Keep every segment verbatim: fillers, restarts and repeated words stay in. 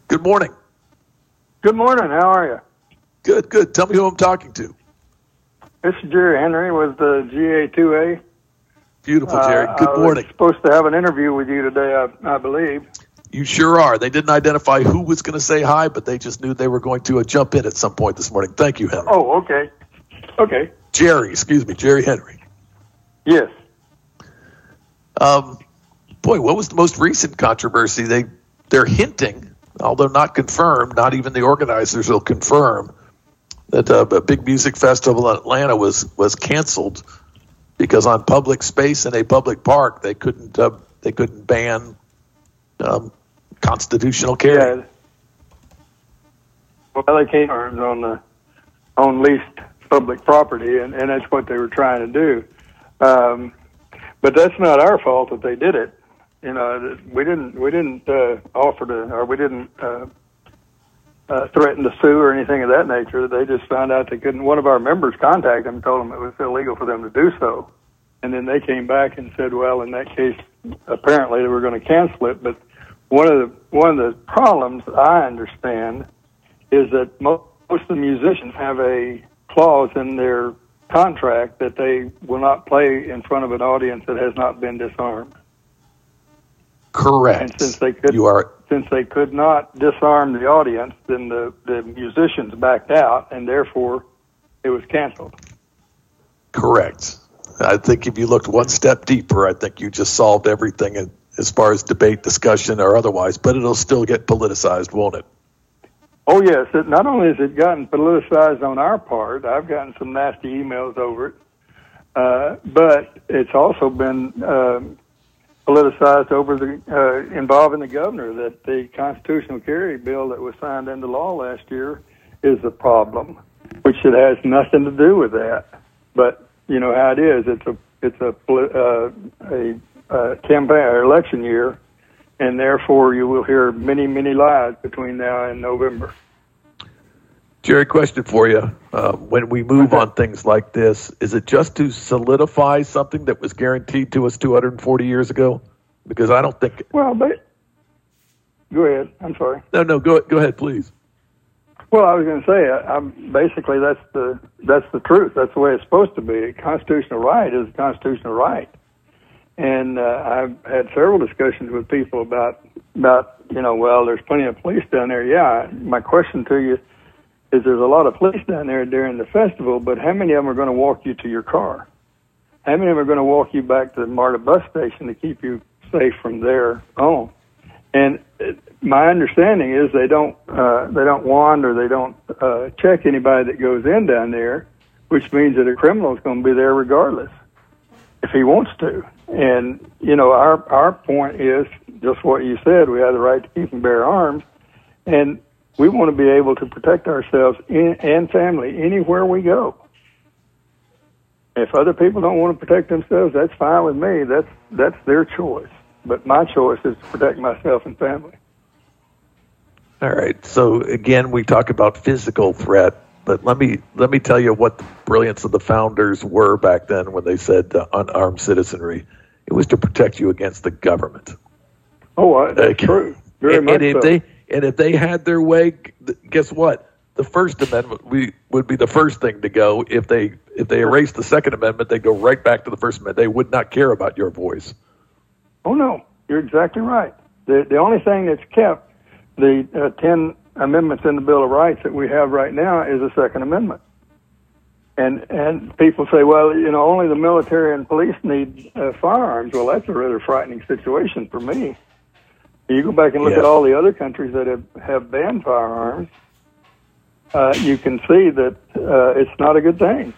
Good morning. Good morning. How are you? Good, good. Tell me who I'm talking to. This is Jerry Henry with the G A two A. Beautiful, Jerry. Good uh, I morning. was supposed to have an interview with you today, I, I believe. You sure are. They didn't identify who was going to say hi, but they just knew they were going to uh, jump in at some point this morning. Thank you, Henry. Oh, okay. Okay. Jerry, excuse me, Jerry Henry. Yes. Um, boy, what was the most recent controversy? They, they're hinting, although not confirmed, not even the organizers will confirm, that uh, a big music festival in Atlanta was, was canceled because on public space in a public park, they couldn't uh, they couldn't ban um, constitutional carry. Yeah. Well, they came on the on leased public property, and, and that's what they were trying to do. Um, but that's not our fault that they did it. You know, we didn't we didn't uh, offer to, or we didn't uh, uh, threaten to sue or anything of that nature. They just found out they couldn't. One of our members contacted them and told them it was illegal for them to do so. And then they came back and said, well, in that case, apparently they were going to cancel it. But one of the one of the problems I understand is that most of the musicians have a clause in their contract that they will not play in front of an audience that has not been disarmed. Correct. And since they could, you are since they could not disarm the audience, then the, the musicians backed out, and therefore it was canceled. correct. I think if you looked one step deeper, I think you just solved everything in, as far as debate, discussion, or otherwise, but it'll still get politicized, won't it? Oh, yes. It, not only has it gotten politicized on our part, I've gotten some nasty emails over it, uh, but it's also been um, politicized over the uh, involving the governor, that the constitutional carry bill that was signed into law last year is a problem, which it has nothing to do with that. But you know how it is. It's a it's a uh, a, a campaign or election year, and therefore you will hear many, many lies between now and November. Jerry, question for you. Uh, when we move on things like this, is it just to solidify something that was guaranteed to us two hundred forty years ago? Because I don't think... Well, but... Go ahead. I'm sorry. No, no, go go ahead, please. Well, I was going to say, I, I'm, basically that's the that's the truth. That's the way it's supposed to be. A constitutional right is a constitutional right. And uh, I've had several discussions with people about, about, you know, well, there's plenty of police down there. Yeah, my question to you is there's a lot of police down there during the festival, but how many of them are going to walk you to your car? How many of them are going to walk you back to the MARTA bus station to keep you safe from there on? And it, my understanding is they don't uh, they don't wand or they don't uh, check anybody that goes in down there, which means that a criminal is going to be there regardless if he wants to. And you know, our our point is just what you said. We have the right to keep and bear arms, and we want to be able to protect ourselves in, and family anywhere we go. If other people don't want to protect themselves, that's fine with me. That's that's their choice. But my choice is to protect myself and family. All right. So again, we talk about physical threat, but let me let me tell you what the brilliance of the founders were back then when they said uh, unarmed citizenry. It was to protect you against the government. Oh, uh, that's okay. True. Very and, much and if so. They, and if they had their way, guess what? The First Amendment we, would be the first thing to go. If they if they erased the Second Amendment, they go right back to the First Amendment. They would not care about your voice. Oh, no. You're exactly right. The the only thing that's kept the uh, ten amendments in the Bill of Rights that we have right now is the Second Amendment. And and people say, well, you know, only the military and police need uh, firearms. Well, that's a rather frightening situation for me. You go back and look yeah. at all the other countries that have, have banned firearms, uh, you can see that uh, it's not a good thing.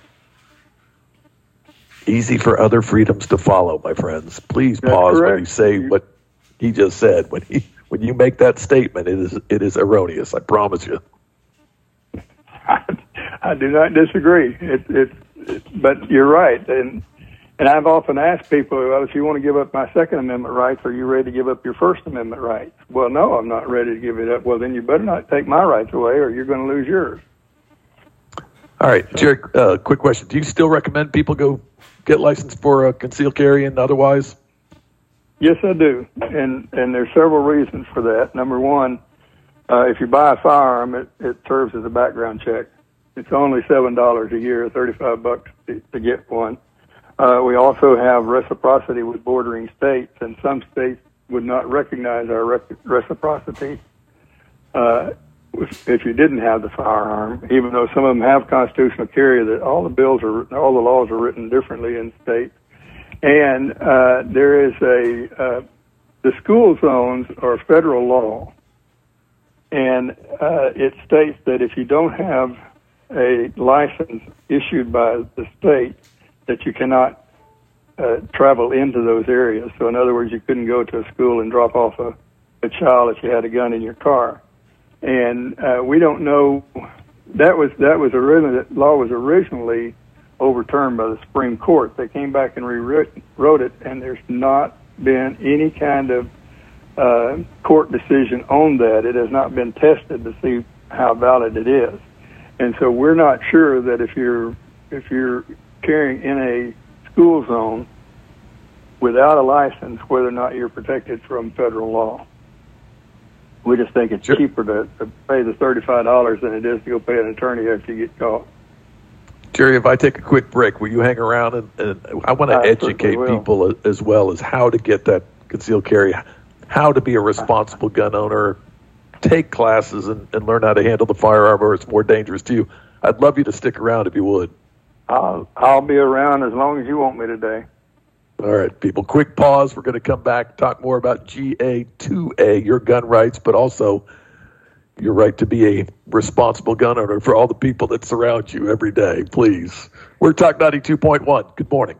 Easy for other freedoms to follow, my friends. Please That's pause correct. when you say what he just said. When he when you make that statement, it is it is erroneous. I promise you. I, I do not disagree. It, it, it, but you're right, and and I've often asked people, well, if you want to give up my Second Amendment rights, are you ready to give up your First Amendment rights? Well, no, I'm not ready to give it up. Well, then you better not take my rights away, or you're going to lose yours. All right, Jerry. Uh, quick question: do you still recommend people go get licensed for uh, concealed carry and otherwise? Yes, I do, and and there's several reasons for that. Number one, Uh, if you buy a firearm, it, it serves as a background check. It's only seven dollars a year, thirty-five bucks to, to get one. Uh, we also have reciprocity with bordering states, and some states would not recognize our rec- reciprocity uh, if you didn't have the firearm, even though some of them have constitutional carry. That all the bills are, all the laws are written differently in states. And uh, there is a, uh, the school zones are federal law, and uh, it states that if you don't have a license issued by the state, that you cannot uh, travel into those areas. So in other words, you couldn't go to a school and drop off a, a child if you had a gun in your car. And uh, we don't know, that was, that was originally, that law was originally overturned by the Supreme Court. They came back and rewrote it, and there's not been any kind of uh, court decision on that. It has not been tested to see how valid it is. And so we're not sure that if you're if you're carrying in a school zone without a license, whether or not you're protected from federal law. We just think it's sure. cheaper to, to pay the thirty-five dollars than it is to go pay an attorney after you get caught. Jerry, if I take a quick break, will you hang around? And, and I want to educate people as well as how to get that concealed carry, how to be a responsible gun owner, take classes and, and learn how to handle the firearm or it's more dangerous to you. I'd love you to stick around if you would. I'll, I'll be around as long as you want me today. All right, people, quick pause. We're going to come back, talk more about G A two A, your gun rights, but also your right to be a responsible gun owner for all the people that surround you every day, please. We're Talk ninety-two point one. Good morning.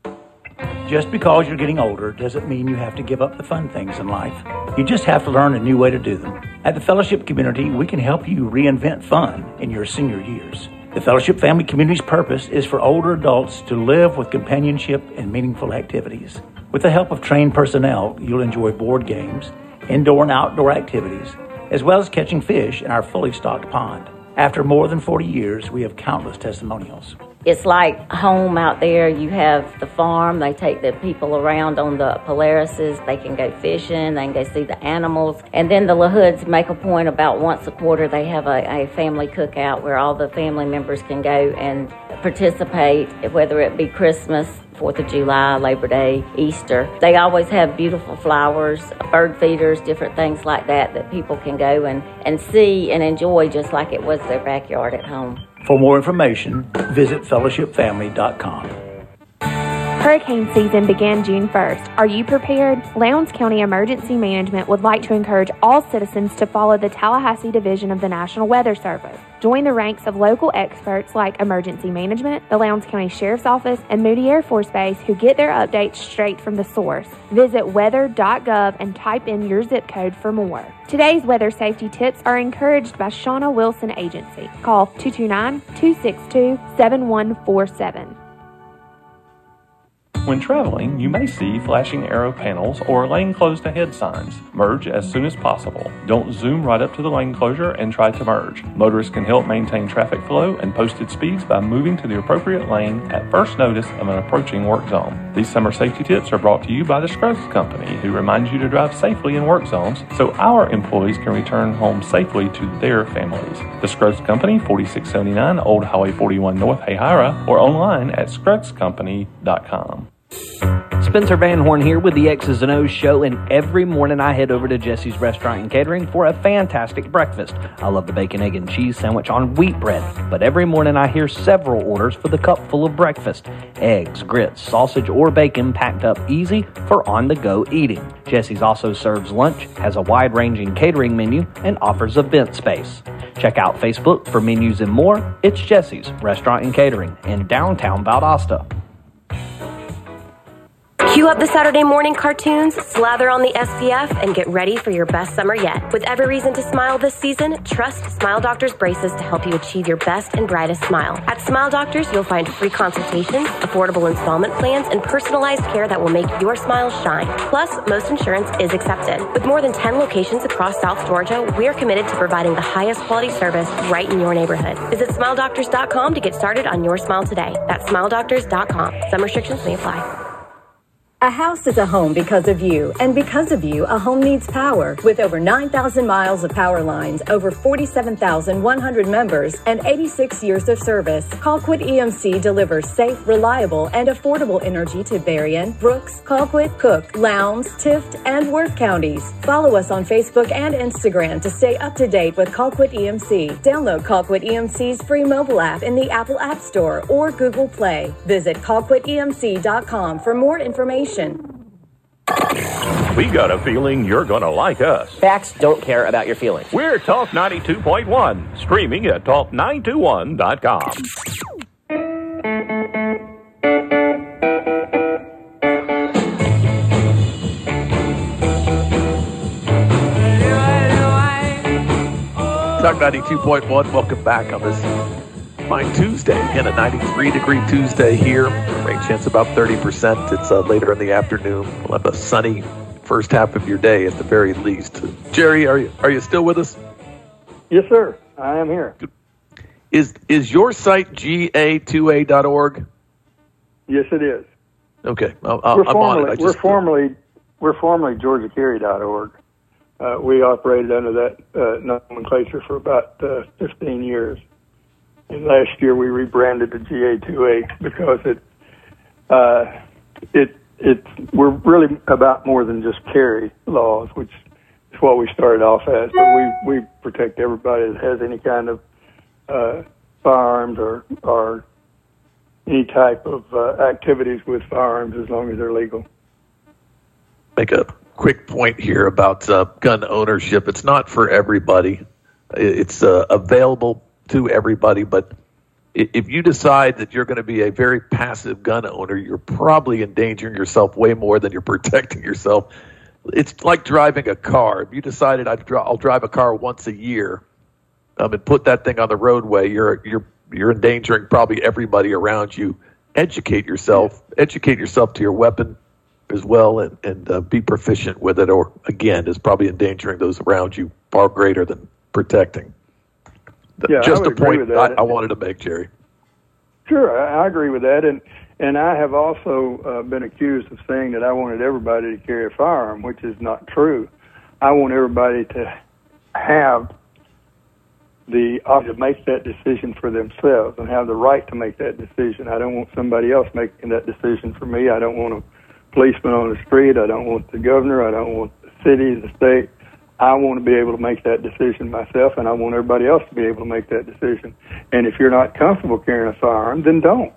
Just because you're getting older doesn't mean you have to give up the fun things in life. You just have to learn a new way to do them. At the Fellowship Community, we can help you reinvent fun in your senior years. The Fellowship Family Community's purpose is for older adults to live with companionship and meaningful activities. With the help of trained personnel, you'll enjoy board games, indoor and outdoor activities, as well as catching fish in our fully stocked pond. After more than forty years, we have countless testimonials. It's like home out there. You have the farm. They take the people around on the Polarises. They can go fishing. They can go see the animals. And then the LaHoods make a point about once a quarter they have a, a family cookout where all the family members can go and participate, whether it be Christmas, fourth of July, Labor Day, Easter. They always have beautiful flowers, bird feeders, different things like that that people can go and, and see and enjoy just like it was their backyard at home. For more information, visit fellowship family dot com. Hurricane season began June first. Are you prepared? Lowndes County Emergency Management would like to encourage all citizens to follow the Tallahassee Division of the National Weather Service. Join the ranks of local experts like Emergency Management, the Lowndes County Sheriff's Office, and Moody Air Force Base who get their updates straight from the source. Visit weather dot gov and type in your zip code for more. Today's weather safety tips are encouraged by Shauna Wilson Agency. Call two two nine, two six two, seven one four seven. When traveling, you may see flashing arrow panels or lane closed ahead signs. Merge as soon as possible. Don't zoom right up to the lane closure and try to merge. Motorists can help maintain traffic flow and posted speeds by moving to the appropriate lane at first notice of an approaching work zone. These summer safety tips are brought to you by the Scruggs Company, who reminds you to drive safely in work zones so our employees can return home safely to their families. The Scruggs Company, forty-six seventy-nine Old Highway forty-one North, Hayhira, or online at scruggs company dot com. Spencer Van Horn here with the X's and O's show, and every morning I head over to Jesse's Restaurant and Catering for a fantastic breakfast. I love the bacon, egg, and cheese sandwich on wheat bread, but every morning I hear several orders for the cup full of breakfast. Eggs, grits, sausage, or bacon packed up easy for on-the-go eating. Jesse's also serves lunch, has a wide-ranging catering menu, and offers event space. Check out Facebook for menus and more. It's Jesse's Restaurant and Catering in downtown Valdosta. Cue up the Saturday morning cartoons, slather on the S P F, and get ready for your best summer yet. With every reason to smile this season, trust Smile Doctors braces to help you achieve your best and brightest smile. At Smile Doctors, you'll find free consultations, affordable installment plans, and personalized care that will make your smile shine. Plus, most insurance is accepted. With more than ten locations across South Georgia, we're committed to providing the highest quality service right in your neighborhood. Visit smile doctors dot com to get started on your smile today. That's smile doctors dot com. Some restrictions may apply. A house is a home because of you, and because of you, a home needs power. With over nine thousand miles of power lines, over forty-seven thousand one hundred members, and eighty-six years of service, Colquitt E M C delivers safe, reliable, and affordable energy to Berrien, Brooks, Colquitt, Cook, Lowndes, Tift, and Worth counties. Follow us on Facebook and Instagram to stay up to date with Colquitt E M C. Download Colquitt E M C's free mobile app in the Apple App Store or Google Play. Visit colquitt e m c dot com for more information. We got a feeling you're going to like us. Facts don't care about your feelings. We're Talk ninety-two point one, streaming at talk nine two one dot com. Talk ninety-two point one, welcome back on this fine Tuesday. Again, a ninety-three degree Tuesday here. Rain chance about thirty percent. It's uh, later in the afternoon. We'll have a sunny first half of your day at the very least. Jerry, are you are you still with us? Yes, sir. I am here. Is is your site G A two A dot org? Yes, it is. Okay, I'll, I'll, we're I'm formally, on it. I just, we're formerly we're formerly Georgia Carry dot org. Uh, we operated under that uh, nomenclature for about uh, fifteen years. And last year we rebranded to G A two A because it, uh, it, it, we're really about more than just carry laws, which is what we started off as. But we, we protect everybody that has any kind of uh, firearms or, or any type of uh, activities with firearms as long as they're legal. Make a quick point here about uh, gun ownership. It's not for everybody. It's uh, available to everybody, but if you decide that you're going to be a very passive gun owner, you're probably endangering yourself way more than you're protecting yourself. It's like driving a car. If you decided I'd dri- I'll drive a car once a year um, and put that thing on the roadway, you're you're you're endangering probably everybody around you. Educate yourself. Educate yourself to your weapon as well, and and uh, be proficient with it. Or again, is probably endangering those around you far greater than protecting. Yeah, Just I a point I, I wanted to make, Jerry. Sure, I, I agree with that, and and I have also uh, been accused of saying that I wanted everybody to carry a firearm, which is not true. I want everybody to have the option to make that decision for themselves and have the right to make that decision. I don't want somebody else making that decision for me. I don't want a policeman on the street. I don't want the governor. I don't want the city, the state. I want to be able to make that decision myself, and I want everybody else to be able to make that decision. And if you're not comfortable carrying a firearm, then don't.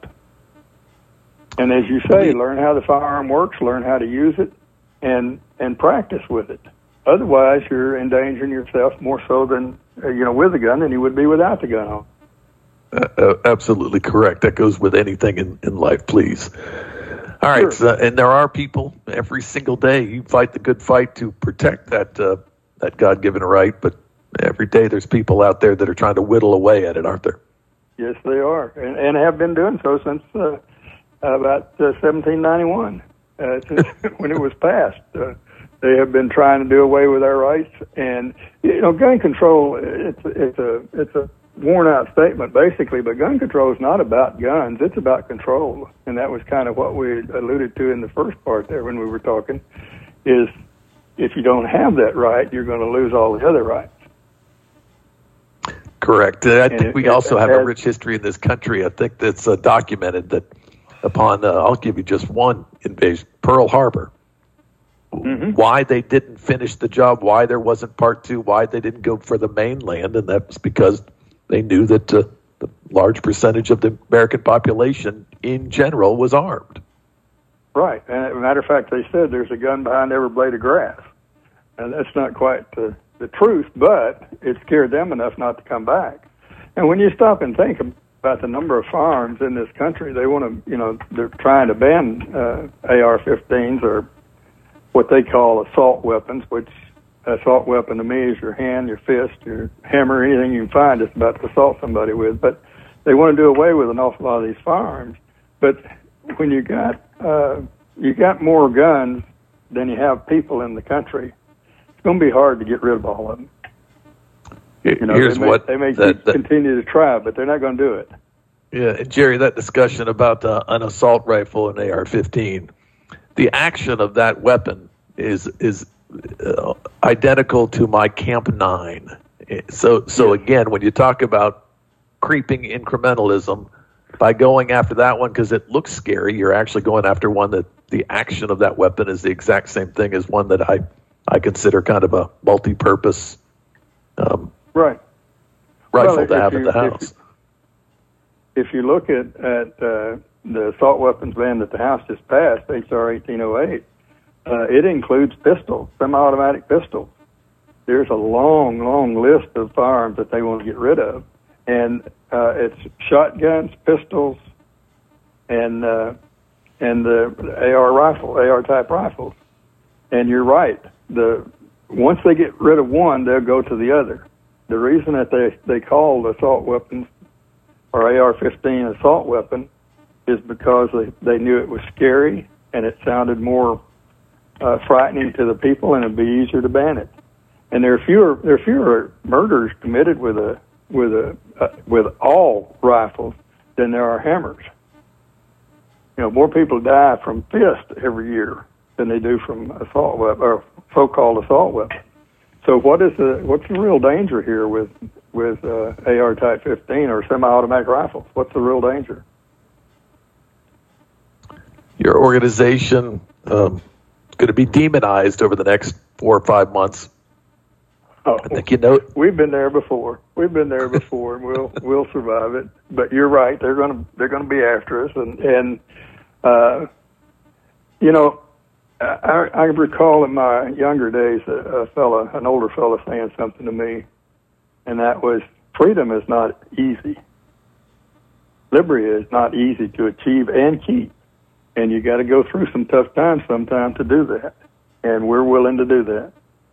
And as you say, learn how the firearm works, learn how to use it, and and practice with it. Otherwise, you're endangering yourself more so than, uh, you know, with a gun than you would be without the gun on. Uh, uh, absolutely correct. That goes with anything in, in life, please. All right, sure. So, and there are people every single day, you fight the good fight to protect that uh, that God-given right, but every day there's people out there that are trying to whittle away at it, aren't there? Yes, they are, and, and have been doing so since uh, about uh, seventeen ninety-one, uh, since when it was passed. Uh, they have been trying to do away with our rights, and you know, gun control. It's it's a it's a worn-out statement, basically, but gun control is not about guns; it's about control, and that was kind of what we alluded to in the first part there when we were talking. Is if you don't have that right, you're going to lose all the other rights. Correct. I think it, we it, also it have has, a rich history in this country. I think that's uh, documented that upon, uh, I'll give you just one invasion, Pearl Harbor. Mm-hmm. Why they didn't finish the job, why there wasn't part two, why they didn't go for the mainland, and that was because they knew that uh, the large percentage of the American population in general was armed. Right. And as a matter of fact, they said there's a gun behind every blade of grass. And that's not quite the, the truth, but it scared them enough not to come back. And when you stop and think about the number of firearms in this country, they want to, you know, they're trying to ban uh, A R fifteens or what they call assault weapons, which assault weapon to me is your hand, your fist, your hammer, anything you can find just about to assault somebody with. But they want to do away with an awful lot of these firearms. But when you got uh, you got more guns than you have people in the country, it's going to be hard to get rid of all of them. You know, Here's they may, what they may that, that, continue to try, but they're not going to do it. Yeah, and Jerry, that discussion about uh, an assault rifle and A R fifteen, the action of that weapon is is uh, identical to my Camp Nine. So so again, when you talk about creeping incrementalism, by going after that one because it looks scary, you're actually going after one that the action of that weapon is the exact same thing as one that I, I consider kind of a multi-purpose um, right. rifle well, to have you, in the house. If you, if you look at, at uh, the assault weapons ban that the House just passed, H R eighteen oh eight, uh, it includes pistols, semi-automatic pistols. There's a long, long list of firearms that they want to get rid of. And uh, it's shotguns, pistols, and uh, and the A R rifle, A R type rifles. And you're right. The once they get rid of one, they'll go to the other. The reason that they they call assault weapons or A R fifteen assault weapon is because they they knew it was scary and it sounded more uh, frightening to the people, and it'd be easier to ban it. And there are fewer there are fewer murders committed with a with a uh, with all rifles than there are hammers. You know, more people die from fist every year than they do from assault weapon or so-called assault weapon. So what is the what's the real danger here with with uh, A R Type fifteen or semi-automatic rifles? What's the real danger? Your organization um, is going to be demonized over the next four or five months. Oh, I think you know. We've been there before. We've been there before, and we'll we'll survive it. But you're right; they're going to they're going to be after us, and and uh, you know, I, I recall in my younger days a, a fella, an older fella, saying something to me, and that was, "Freedom is not easy. Liberty is not easy to achieve and keep, and you got to go through some tough times sometimes to do that, and we're willing to do that."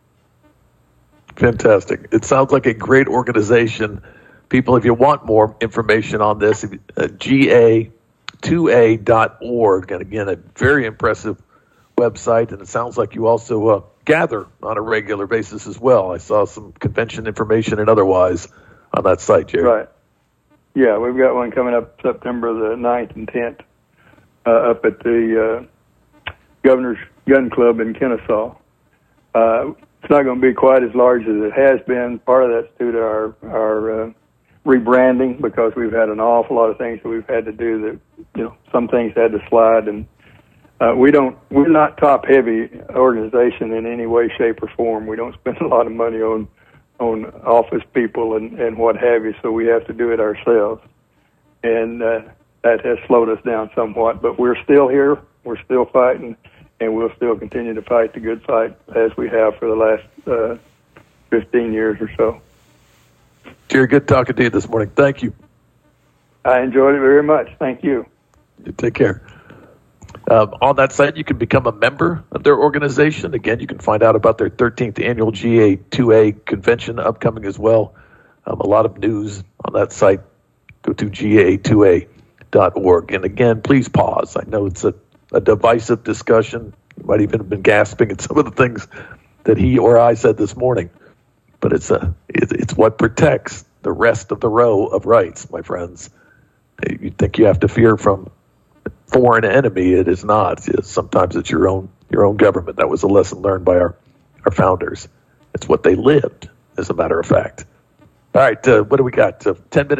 Fantastic. It sounds like a great organization. People, if you want more information on this, uh, G A two A dot org. And again, a very impressive website. And it sounds like you also uh, gather on a regular basis as well. I saw some convention information and otherwise on that site, Jerry. Right. Yeah, we've got one coming up September the ninth and tenth uh, up at the uh, Governor's Gun Club in Kennesaw. Uh, It's not going to be quite as large as it has been. Part of that's due to our our uh, rebranding, because we've had an awful lot of things that we've had to do that, you know, some things had to slide, and uh, we don't we're not top heavy organization in any way, shape, or form. We don't spend a lot of money on on office people and and what have you, so we have to do it ourselves, and uh, that has slowed us down somewhat. But we're still here. We're still fighting. And we'll still continue to fight the good fight as we have for the last uh, fifteen years or so. Jerry, good talking to you this morning. Thank you. I enjoyed it very much. Thank you. You take care. Um, on that site, you can become a member of their organization. Again, you can find out about their thirteenth annual G A two A convention upcoming as well. Um, a lot of news on that site. Go to G A two A dot org. And again, please pause. I know it's a a divisive discussion. You might even have been gasping at some of the things that he or I said this morning. But it's a it, it's what protects the rest of the row of rights, my friends. You think you have to fear from foreign enemy? It is not. Sometimes it's your own your own government. That was a lesson learned by our, our founders. It's what they lived, as a matter of fact. All right, uh, what do we got? Uh, ten minutes.